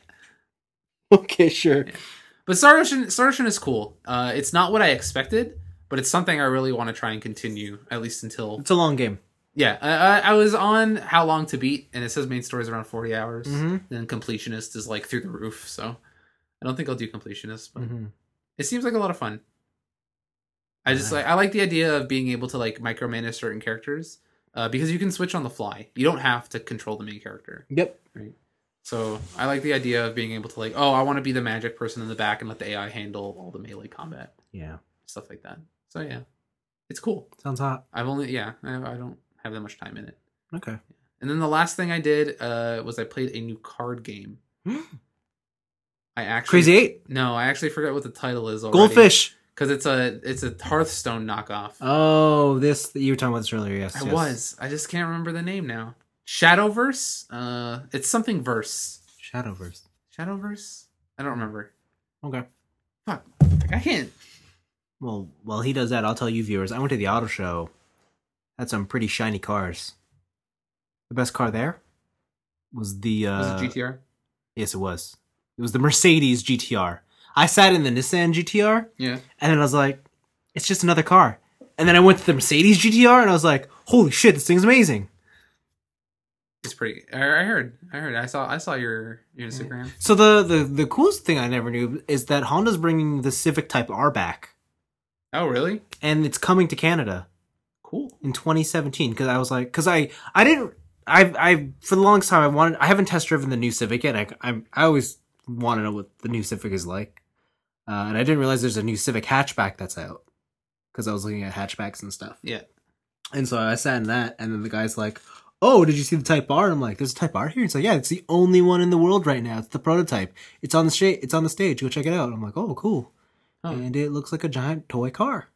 Okay, sure. But Star Ocean is cool. It's not what I expected, but it's something I really want to try and continue, at least until... It's a long game. Yeah, I was on How Long to Beat, and it says main story is around 40 hours. Mm-hmm. Then Completionist is like through the roof, so I don't think I'll do Completionist, but Mm-hmm. it seems like a lot of fun. I like the idea of being able to like micromanage certain characters because you can switch on the fly. You don't have to control the main character. Yep. Right. So I like the idea of being able to like, oh, I want to be the magic person in the back and let the AI handle all the melee combat, Yeah. stuff like that. So yeah, it's cool. Sounds hot. I don't have that much time in it. Okay. And then the last thing I did was I played a new card game. Crazy 8? No, I actually forgot what the title is already. Goldfish. Because it's a Hearthstone knockoff. Oh, you were talking about this earlier, yes. I just can't remember the name now. Shadowverse? It's something verse. Shadowverse. Shadowverse? I don't remember. Okay. Fuck. I can't. Well, while he does that, I'll tell you viewers, I went to the auto show. Had some pretty shiny cars. The best car there was the... Was it GTR? Yes, it was. It was the Mercedes GTR. I sat in the Nissan GTR. Yeah. And then I was like, it's just another car. And then I went to the Mercedes GTR and I was like, holy shit, this thing's amazing. It's pretty... I heard. I saw your Instagram. So the coolest thing I never knew is that Honda's bringing the Civic Type R back. Oh, really? And it's coming to Canada. Cool. In 2017. Because I was like... Because I didn't... I for the longest time, I haven't test driven the new Civic yet. I always want to know what the new Civic is like. And I didn't realize there's a new Civic hatchback that's out. Because I was looking at hatchbacks and stuff. Yeah. And so I sat in that, and then the guy's like, oh, did you see the Type R? And I'm like, there's a Type R here? He's like, yeah, it's the only one in the world right now. It's the prototype. It's on the stage. Go check it out. I'm like, oh, cool. Oh. And it looks like a giant toy car.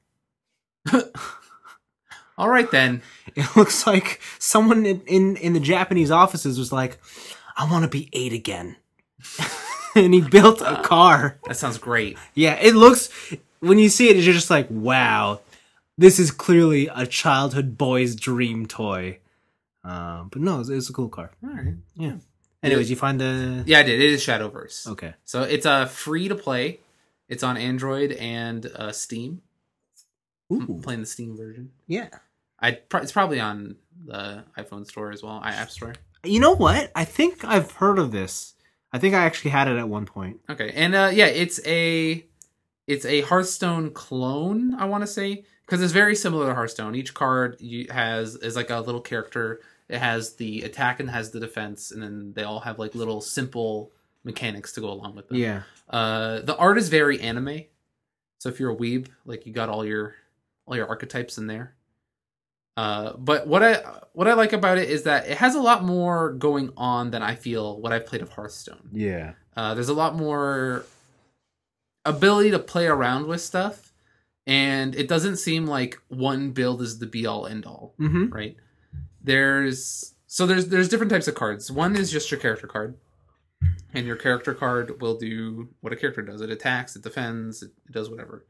All right, then. It looks like someone in the Japanese offices was like, I want to be 8 again. And he built a car. That sounds great. Yeah, it looks... When you see it, you're just like, wow. This is clearly a childhood boy's dream toy. But no, it's a cool car. All right. Yeah. Anyways, you find the... Yeah, I did. It is Shadowverse. Okay. So it's free to play. It's on Android and Steam. Ooh. I'm playing the Steam version. Yeah. It's probably on the iPhone store as well, App Store. You know what? I think I've heard of this. I think I actually had it at one point. Okay, and yeah, it's It's a Hearthstone clone, I want to say, because it's very similar to Hearthstone. Each card is like a little character. It has the attack and has the defense, and then they all have like little simple mechanics to go along with them. Yeah. The art is very anime. So if you're a weeb, like you got all your archetypes in there. But what I like about it is that it has a lot more going on than I feel what I've played of Hearthstone. Yeah. There's a lot more ability to play around with stuff, and it doesn't seem like one build is the be all end all, right? There's different types of cards. One is just your character card, and your character card will do what a character does. It attacks, it defends, it does whatever.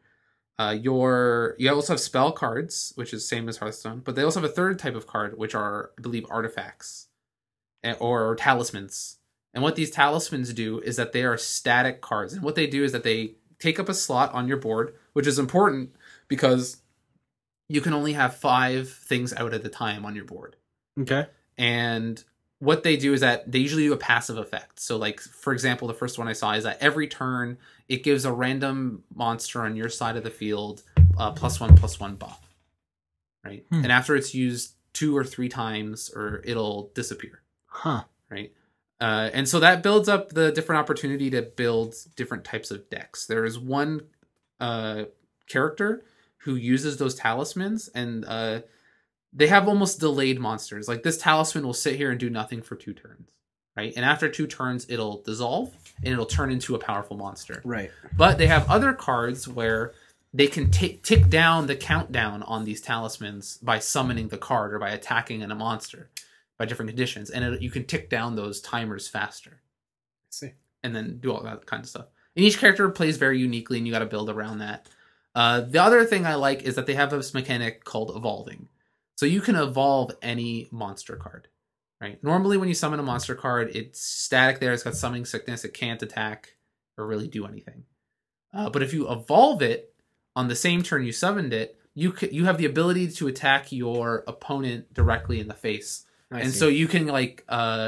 You also have spell cards, which is same as Hearthstone, but they also have a third type of card, which are, I believe, artifacts or talismans. And what these talismans do is that they are static cards, and what they do is that they take up a slot on your board, which is important because you can only have 5 things out at a time on your board. Okay. And what they do is that they usually do a passive effect. So, like, for example, the first one I saw is that every turn it gives a random monster on your side of the field +1/+1 buff, right? And after it's used 2 or 3 times, or it'll disappear. Right? And so that builds up the different opportunity to build different types of decks. There is one character who uses those talismans, and they have almost delayed monsters. Like, this talisman will sit here and do nothing for 2 turns, right? And after 2 turns, it'll dissolve and it'll turn into a powerful monster. Right. But they have other cards where they can tick down the countdown on these talismans by summoning the card or by attacking a monster by different conditions. And you can tick down those timers faster. I see. And then do all that kind of stuff. And each character plays very uniquely, and you got to build around that. The other thing I like is that they have this mechanic called evolving. So you can evolve any monster card, right? Normally when you summon a monster card, it's static there. It's got summoning sickness. It can't attack or really do anything. But if you evolve it on the same turn you summoned it, you have the ability to attack your opponent directly in the face. So you can, like,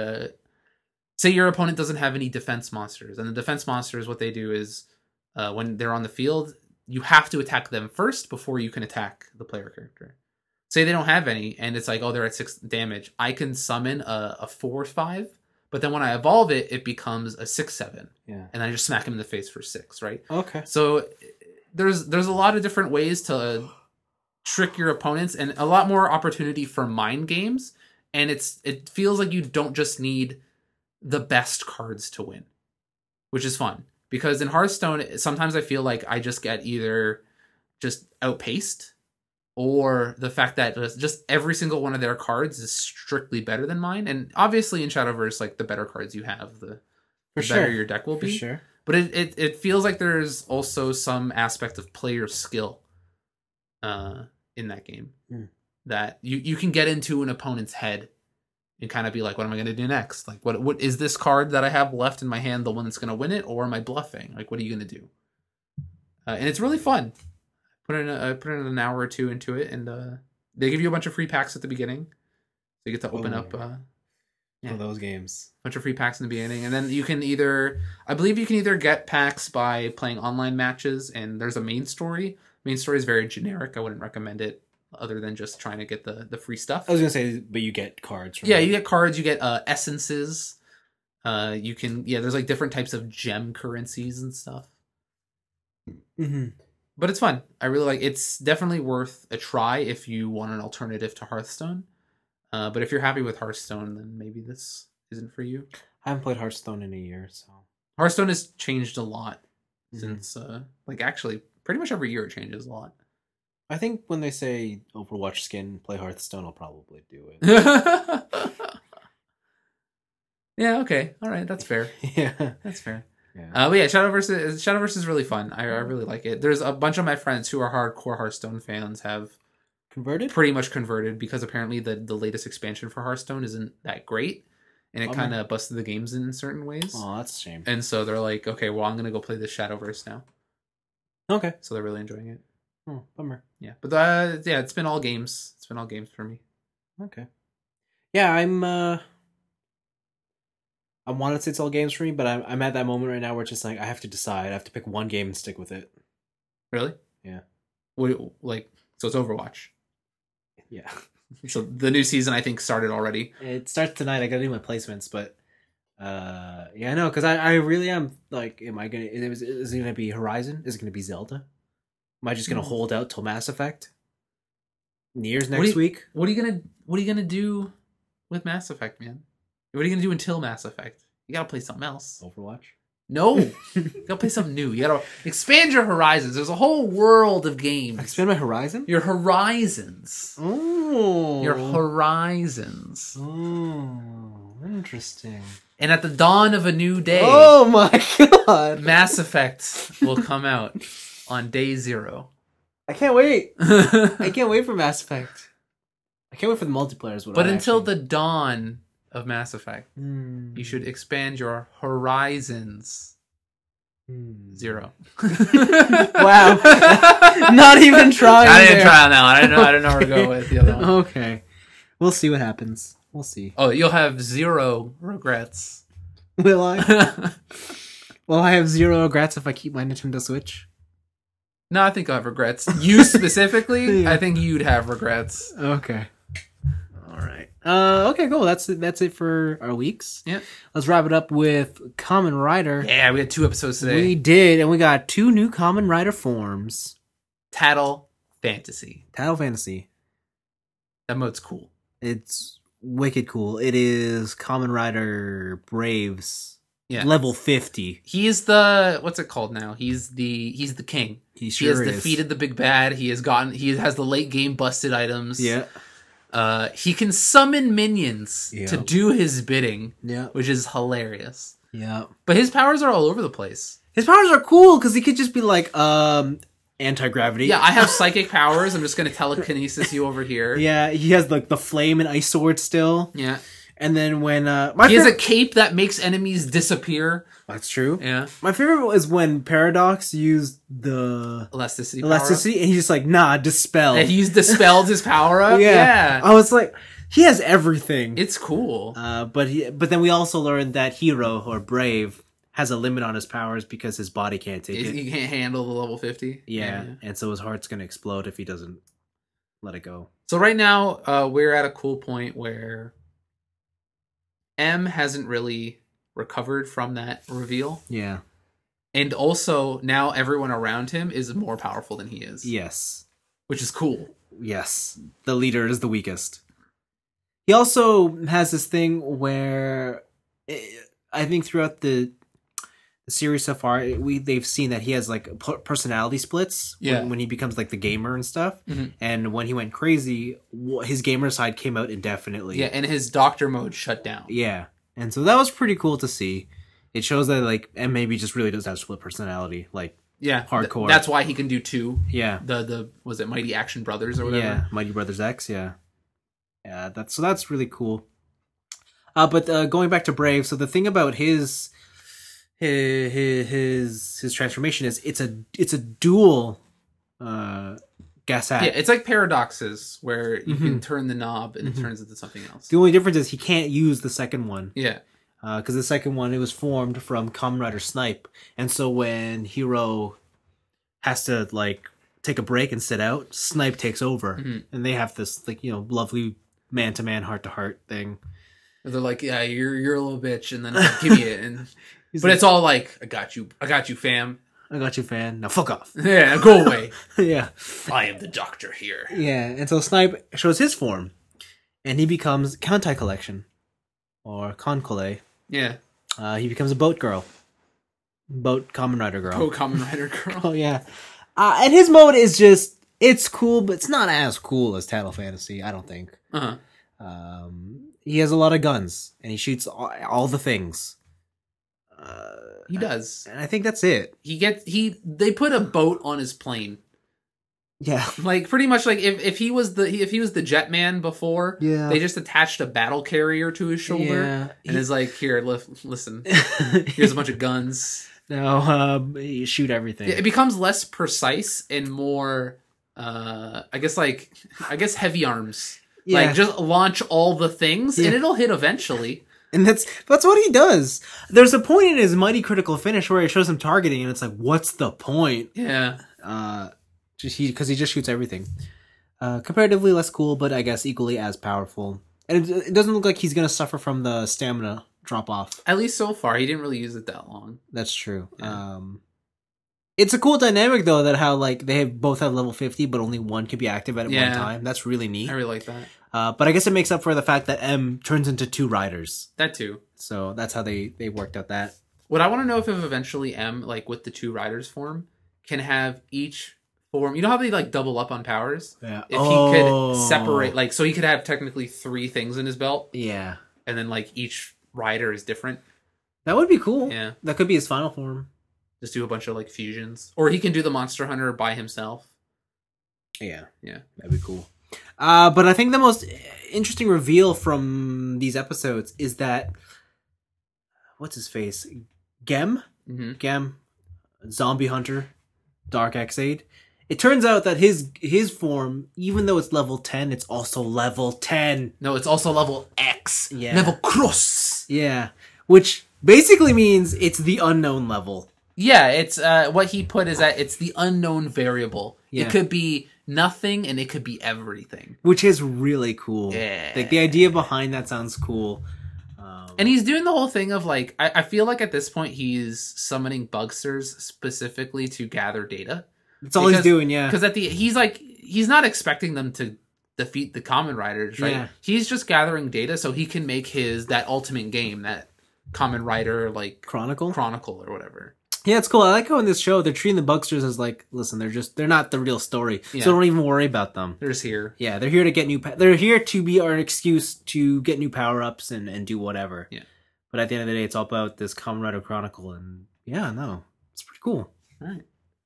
say your opponent doesn't have any defense monsters. And the defense monsters, what they do is when they're on the field, you have to attack them first before you can attack the player character. Say they don't have any, and it's like, oh, they're at 6 damage. I can summon a 4/5, but then when I evolve it, it becomes a 6/7. Yeah. And I just smack him in the face for 6, right? Okay. So there's a lot of different ways to trick your opponents, and a lot more opportunity for mind games. And it feels like you don't just need the best cards to win, which is fun. Because in Hearthstone, sometimes I feel like I just get either just outpaced, or the fact that just every single one of their cards is strictly better than mine. And obviously in Shadowverse, like, the better cards you have, the better your deck will be. For sure. But it feels like there's also some aspect of player skill in that game. That you can get into an opponent's head and kind of be like, what am I going to do next? Like, what is this card that I have left in my hand the one that's going to win it, or am I bluffing? Like, what are you going to do? And it's really fun. Put in an hour or 2 into it, and they give you a bunch of free packs at the beginning, so you get to open up for those games. A bunch of free packs in the beginning, and then you can I believe you can either get packs by playing online matches, and there's a main story. Main story is very generic. I wouldn't recommend it, other than just trying to get the free stuff. I was gonna say, but you get cards. From you get cards. You get essences. You can there's like different types of gem currencies and stuff. But it's fun. I really like. It's definitely worth a try if you want an alternative to Hearthstone. But if you're happy with Hearthstone, then maybe this isn't for you. I haven't played Hearthstone in a year, so Hearthstone has changed a lot since actually pretty much every year it changes a lot. I think when they say Overwatch skin, play Hearthstone, I'll probably do it. Yeah, okay. All right, that's fair. Yeah. That's fair. Yeah. But yeah, Shadowverse is really fun. I really like it. There's a bunch of my friends who are hardcore Hearthstone fans have pretty much converted, because apparently the latest expansion for Hearthstone isn't that great, and it kind of busted the games in certain ways. Oh, that's a shame. And so they're like, okay, well, I'm gonna go play this Shadowverse now. Okay. So they're really enjoying it. Oh, bummer. Yeah, but it's been all games. It's been all games for me. Okay. Yeah, I wanted to say it's all games for me, but I'm at that moment right now where it's just like, I have to decide. I have to pick one game and stick with it. Really? Yeah. So it's Overwatch. Yeah. So the new season, I think, started already. It starts tonight. I gotta do my placements, but yeah, no, because I really am like, am I gonna? Is it gonna be Horizon? Is it gonna be Zelda? Am I just gonna hold out till Mass Effect? Niers next week. What are you gonna do with Mass Effect, man? What are you gonna do until Mass Effect? You gotta play something else. Overwatch. No, you gotta play something new. You gotta expand your horizons. There's a whole world of games. Expand my horizon. Your horizons. Oh, Your horizons. Oh, interesting. And at the dawn of a new day, oh my god, Mass Effect will come out on day 0. I can't wait. I can't wait for Mass Effect. I can't wait for the multiplayer. But until the dawn of Mass Effect, you should expand your horizons. 0. Wow. Not even trying. I didn't try on that one. I don't know where to go with the other one. Okay. We'll see what happens. We'll see. Oh, you'll have 0 regrets. Will I? Will I have 0 regrets if I keep my Nintendo Switch? No, I think I'll have regrets. You specifically, Yeah. I think you'd have regrets. Okay. All right. Okay, cool. That's it for our weeks. Yeah. Let's wrap it up with Kamen Rider. Yeah, we had 2 episodes today. We did, and we got 2 new Kamen Rider forms. Tattle Fantasy. Tattle Fantasy. That mode's cool. It's wicked cool. It is Kamen Rider Braves. Yeah. Level 50. He is the what's it called now? He's the king. He He has is. defeated the big bad. He has the late game busted items. Yeah. He can summon minions Yeah. to do his bidding, Yeah. which is hilarious. Yeah. But his powers are all over the place. His powers are cool because he could just be like, anti-gravity. Yeah, I have psychic powers. I'm just going to telekinesis you over here. Yeah, he has like the flame and ice sword still. Yeah. And then when He has a cape that makes enemies disappear. That's true. Yeah. My favorite was when Paradox used the Elasticity. and he's just like, nah, dispel. And he's dispelled his power up. Yeah. I was like, he has everything. It's cool. But then we also learned that Hero or Brave has a limit on his powers because his body can't take it. He can't handle the level 50. Yeah, and so his heart's gonna explode if he doesn't let it go. So right now, we're at a cool point where M hasn't really recovered from that reveal. Yeah. And also, now everyone around him is more powerful than he is. Yes. Which is cool. Yes. The leader is the weakest. He also has this thing where I think throughout the series so far, they've seen that he has like personality splits when he becomes like the gamer and stuff. Mm-hmm. And when he went crazy, his gamer side came out indefinitely. Yeah, and his doctor mode shut down. Yeah. And so that was pretty cool to see. It shows that like M maybe just really does have split personality, like hardcore. That's why he can do 2. Yeah. The was it Mighty Action Brothers or whatever? Yeah, Mighty Brothers X, yeah. Yeah, that's really cool. But going back to Brave, so the thing about his transformation is it's a dual gas hat. Yeah, it's like Paradoxes where you can turn the knob and it turns into something else. The only difference is he can't use the second one. Yeah. Because the second one, it was formed from Kamen Rider Snipe. And so when Hero has to, like, take a break and sit out, Snipe takes over. Mm-hmm. And they have this, like, lovely man-to-man, heart-to-heart thing. They're like, yeah, you're a little bitch, and then give me it. And but it's all like, I got you, fam. I got you, fan. Now fuck off. Yeah, go away. Yeah. I am the doctor here. Yeah, and so Snipe shows his form. And he becomes Kantai Collection. Or Konkole. Yeah. He becomes a boat girl. Boat Kamen Rider girl. Pro Kamen Rider girl. Oh, yeah. And his mode is just, it's cool, but it's not as cool as Tattle Fantasy, I don't think. Uh-huh. He has a lot of guns, and he shoots all the things. He does. And I think that's it. They put a boat on his plane. Yeah. Like pretty much like if he was the Jetman before, they just attached a battle carrier to his shoulder and is like, here, listen, here's a bunch of guns. No, you shoot everything. It becomes less precise and more, I guess heavy arms. Yeah. Like just launch all the things and it'll hit eventually. And that's what he does. There's a point in his Mighty Critical Finish where it shows him targeting, and it's like, what's the point? Yeah. Because he just shoots everything. Comparatively less cool, but I guess equally as powerful. And it doesn't look like he's going to suffer from the stamina drop off. At least so far, he didn't really use it that long. That's true. Yeah. It's a cool dynamic though that how like they both have level 50, but only one can be active at one time. That's really neat. I really like that. But I guess it makes up for the fact that M turns into 2 riders. That too. So that's how they worked out that. What I want to know if eventually M, like with the 2 riders form, can have each form. You know how they like double up on powers? Yeah. If he could separate, like, so he could have technically 3 things in his belt. Yeah. And then like each rider is different. That would be cool. Yeah. That could be his final form. Just do a bunch of like fusions, or he can do the Monster Hunter by himself. Yeah. Yeah. That'd be cool. But I think the most interesting reveal from these episodes is that what's his face? Gem? Mm-hmm. Gem, zombie hunter, Dark Xaid. It turns out that his form, even though it's level 10, it's also level 10. No, it's also level X. Yeah. Level Cross. Yeah. Which basically means it's the unknown level. Yeah, it's what he put is that it's the unknown variable. Yeah. It could be nothing and it could be everything. Which is really cool. Yeah. Like the idea behind that sounds cool. And he's doing the whole thing of like, I feel like at this point he's summoning bugsters specifically to gather data. That's all he's doing, yeah. Because he's not expecting them to defeat the common riders, right? Yeah. He's just gathering data so he can make that ultimate game, that common rider like Chronicle or whatever. Yeah, it's cool. I like how in this show they're treating the bugsters as like, listen, they're not the real story, Yeah. so don't even worry about them. They're just here. Yeah, they're here to get they're here to be our excuse to get new power ups and do whatever. Yeah. But at the end of the day, it's all about this Kamen Rider Chronicle, and yeah, no, it's pretty cool. All right.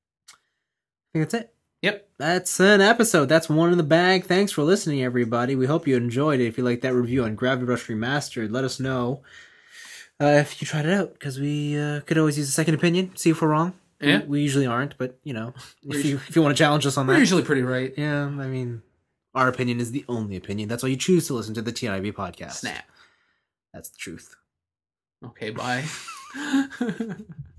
I think that's it. Yep. That's an episode. That's one in the bag. Thanks for listening, everybody. We hope you enjoyed it. If you like that review on Gravity Rush Remastered, let us know. If you tried it out, because we could always use a second opinion, see if we're wrong. Yeah. We usually aren't, but you know, if you want to challenge us on that, We're usually pretty right. yeah. I mean, our opinion is the only opinion. That's why you choose to listen to the TNIB podcast. Snap. That's the truth. Okay, bye.